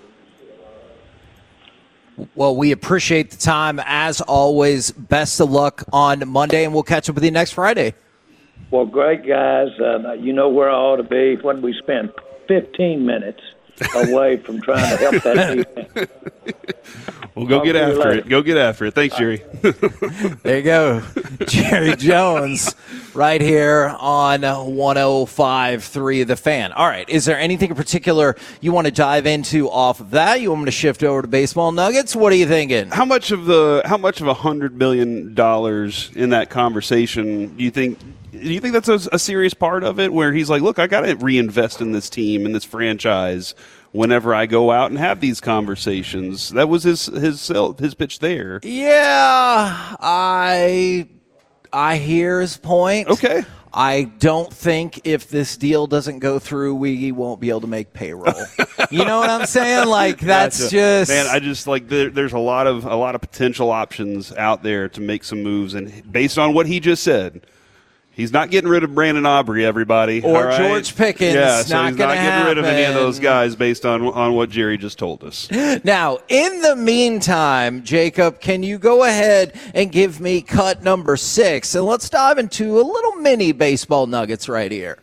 Well, we appreciate the time. As always, best of luck on Monday, and we'll catch up with you next Friday. Well, great, guys. Uh, you know where I ought to be when we spend fifteen minutes away from trying to help that defense. Well, go Talk get to you after later. it. Go get after it. Thanks, Jerry. There you go. Jerry Jones right here on one oh five point three The Fan. All right. Is there anything in particular you want to dive into off of that? You want me to shift over to baseball nuggets? What are you thinking? How much of the how much of a hundred billion dollars in that conversation do you think? Do you think that's a, a serious part of it? Where he's like, "Look, I got to reinvest in this team and this franchise whenever I go out and have these conversations." That was his his his pitch there. Yeah, I I hear his point. Okay. I don't think if this deal doesn't go through, we won't be able to make payroll. You know what I'm saying? Like that's Gotcha. just man. I just like there, there's a lot of a lot of potential options out there to make some moves, and based on what he just said, he's not getting rid of Brandon Aubrey, everybody. Or all right? George Pickens. Yeah, so Not he's not gonna getting rid of any of happen. those guys based on on what Jerry just told us. Now, in the meantime, Jacob, can you go ahead and give me cut number six? And let's dive into a little mini baseball nuggets right here.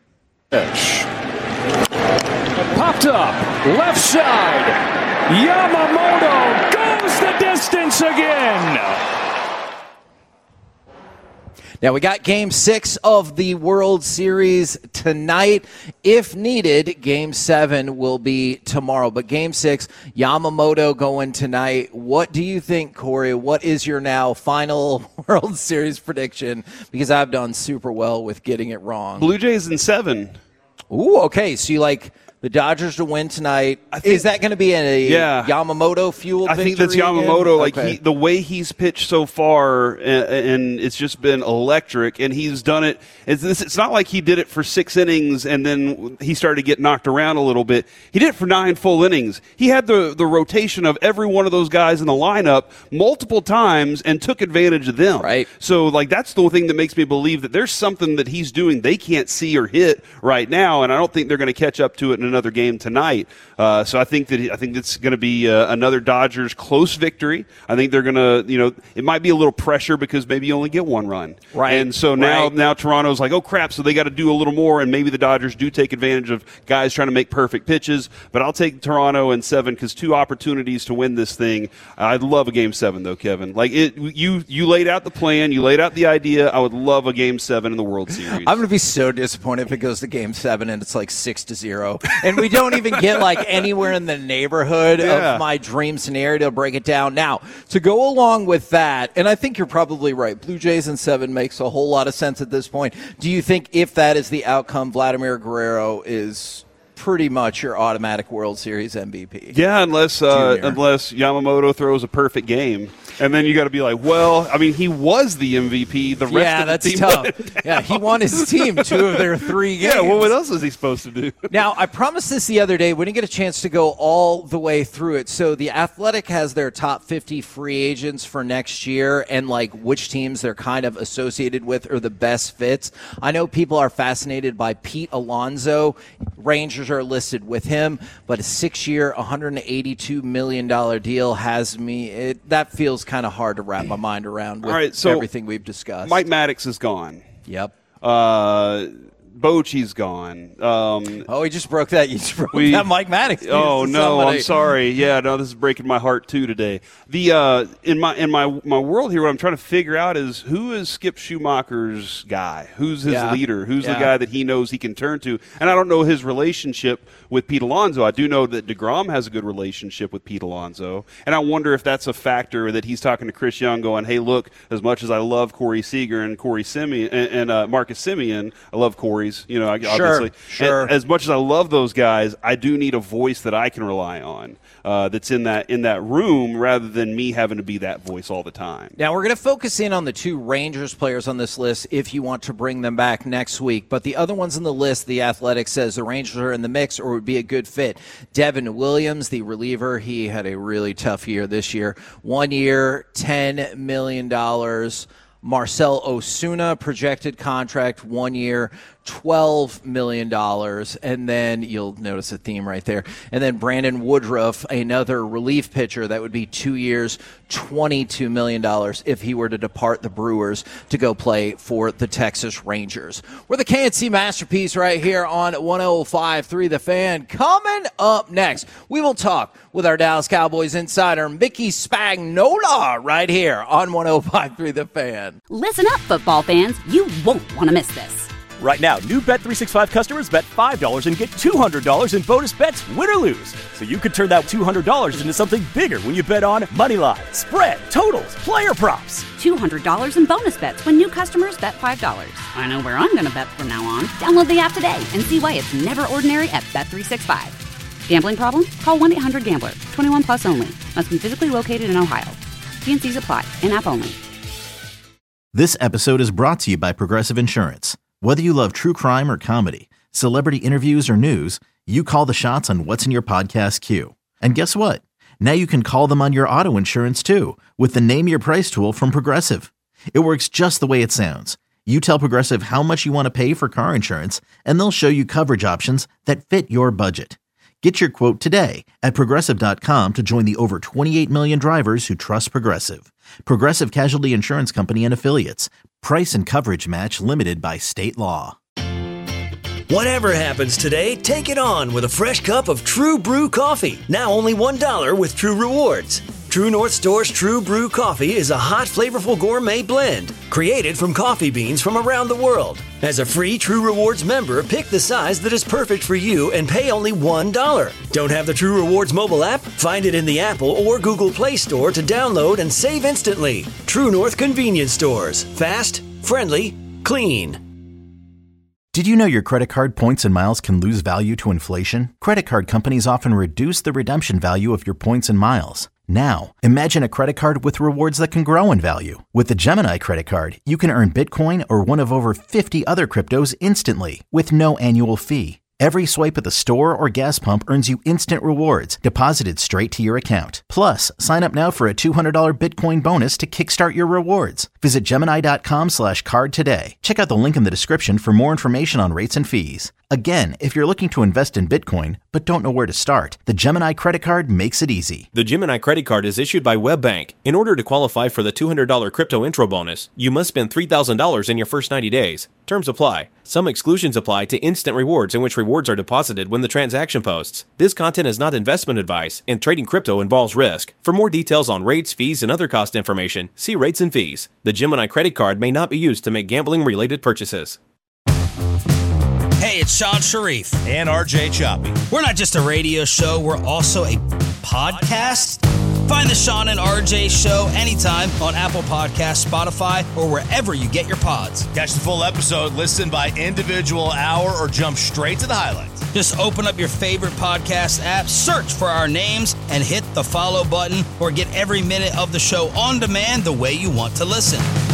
Popped up, left side. Yamamoto goes the distance again. Now, we got game six of the World Series tonight. If needed, game seven will be tomorrow. But game six, Yamamoto going tonight. What do you think, Corey? What is your now final World Series prediction? Because I've done super well with getting it wrong. Blue Jays in seven. Ooh, okay. So you like the Dodgers to win tonight. Think, is that going to be a yeah. Yamamoto fueled I think that's victory Yamamoto. again? Like okay. he, the way he's pitched so far, and, and it's just been electric. And he's done it. It's, it's not like he did it for six innings and then he started to get knocked around a little bit. He did it for nine full innings. He had the the rotation of every one of those guys in the lineup multiple times and took advantage of them. Right. So like that's the thing that makes me believe that there's something that he's doing they can't see or hit right now, and I don't think they're going to catch up to it in another game tonight. Uh, so I think that I think it's going to be uh, another Dodgers close victory. I think they're going to, you know, it might be a little pressure because maybe you only get one run. Right. And so now right. now Toronto's like, oh crap, so they got to do a little more, and maybe the Dodgers do take advantage of guys trying to make perfect pitches. But I'll take Toronto in seven because two opportunities to win this thing. I'd love a game seven though, Kevin. Like it, you you laid out the plan, you laid out the idea. I would love a game seven in the World Series. I'm going to be so disappointed if it goes to game seven and it's like six to zero, and we don't even get like anywhere in the neighborhood yeah. of my dream scenario to break it down. Now, to go along with that, and I think you're probably right, Blue Jays in seven makes a whole lot of sense at this point. Do you think if that is the outcome, Vladimir Guerrero is pretty much your automatic World Series M V P? Yeah, unless uh, unless Yamamoto throws a perfect game. And then you got to be like, well, I mean, he was the M V P. The rest yeah, of the that's team tough. Yeah, he won his team two of their three games. Yeah, well, what else was he supposed to do? Now, I promised this the other day. We didn't get a chance to go all the way through it. So The Athletic has their top fifty free agents for next year and, like, which teams they're kind of associated with or the best fits. I know people are fascinated by Pete Alonso. Rangers are listed with him, but a six-year, one hundred eighty-two million dollars deal has me it, – that feels kind of hard to wrap my mind around with All right, so everything we've discussed. Mike Maddox is gone. Yep. Uh, Bochy's gone. Um, oh, he just broke that. You just broke we, that Mike Maddox. Oh no, somebody. I'm sorry. Yeah, no, this is breaking my heart too today. The uh, in my in my my world here, what I'm trying to figure out is who is Skip Schumacher's guy? Who's his yeah. leader? Who's yeah. the guy that he knows he can turn to? And I don't know his relationship with Pete Alonso. I do know that DeGrom has a good relationship with Pete Alonso, and I wonder if that's a factor that he's talking to Chris Young, going, "Hey, look, as much as I love Corey Seager and Corey Simeon and, and uh, Marcus Simeon, I love Corey. stories, you know, obviously. Sure, sure. And as much as I love those guys, I do need a voice that I can rely on. Uh, that's in that in that room rather than me having to be that voice all the time. Now, we're going to focus in on the two Rangers players on this list if you want to bring them back next week. But the other ones in the list, the Athletic says the Rangers are in the mix or would be a good fit. Devin Williams, the reliever, he had a really tough year this year. One year, ten million dollars. Marcell Ozuna, projected contract, one year, twelve million dollars. And then you'll notice a theme right there. And then Brandon Woodruff, another relief pitcher, that would be two years, twenty-two million dollars if he were to depart the Brewers to go play for the Texas Rangers. We're the K N C Masterpiece right here on one oh five point three The Fan. Coming up next, we will talk with our Dallas Cowboys insider, Mickey Spagnola, right here on one oh five point three The Fan. Listen up, football fans. You won't want to miss this. Right now, new Bet three sixty-five customers bet five dollars and get two hundred dollars in bonus bets, win or lose. So you could turn that two hundred dollars into something bigger when you bet on money line, spread, totals, player props. two hundred dollars in bonus bets when new customers bet five dollars. I know where I'm going to bet from now on. Download the app today and see why it's never ordinary at Bet three sixty-five. Gambling problem? Call one eight hundred gambler. twenty-one plus only. Must be physically located in Ohio. T and C's apply. In-app only. This episode is brought to you by Progressive Insurance. Whether you love true crime or comedy, celebrity interviews or news, you call the shots on what's in your podcast queue. And guess what? Now you can call them on your auto insurance too with the Name Your Price tool from Progressive. It works just the way it sounds. You tell Progressive how much you want to pay for car insurance, and they'll show you coverage options that fit your budget. Get your quote today at Progressive dot com to join the over twenty-eight million drivers who trust Progressive. Progressive Casualty Insurance Company and Affiliates. Price and coverage match limited by state law. Whatever happens today, take it on with a fresh cup of True Brew coffee. Now only one dollar with True Rewards. True North Store's True Brew coffee is a hot, flavorful gourmet blend created from coffee beans from around the world. As a free True Rewards member, pick the size that is perfect for you and pay only one dollar. Don't have the True Rewards mobile app? Find it in the Apple or Google Play Store to download and save instantly. True North Convenience Stores. Fast, friendly, clean. Did you know your credit card points and miles can lose value to inflation? Credit card companies often reduce the redemption value of your points and miles. Now, imagine a credit card with rewards that can grow in value. With the Gemini credit card, you can earn Bitcoin or one of over fifty other cryptos instantly with no annual fee. Every swipe at the store or gas pump earns you instant rewards deposited straight to your account. Plus, sign up now for a two hundred dollars Bitcoin bonus to kickstart your rewards. Visit Gemini.com slash card today. Check out the link in the description for more information on rates and fees. Again, if you're looking to invest in Bitcoin but don't know where to start, the Gemini credit card makes it easy. The Gemini credit card is issued by WebBank. In order to qualify for the two hundred dollars crypto intro bonus, you must spend three thousand dollars in your first ninety days. Terms apply. Some exclusions apply to instant rewards, in which rewards are deposited when the transaction posts. This content is not investment advice, and trading crypto involves risk. For more details on rates, fees, and other cost information, see rates and fees. The Gemini credit card may not be used to make gambling-related purchases. Hey, it's Sean Sharif. And R J Choppy. We're not just a radio show, we're also a podcast. Find the Sean and R J Show anytime on Apple Podcasts, Spotify, or wherever you get your pods. Catch the full episode, listen by individual hour, or jump straight to the highlights. Just open up your favorite podcast app, search for our names, and hit the follow button, or get every minute of the show on demand the way you want to listen.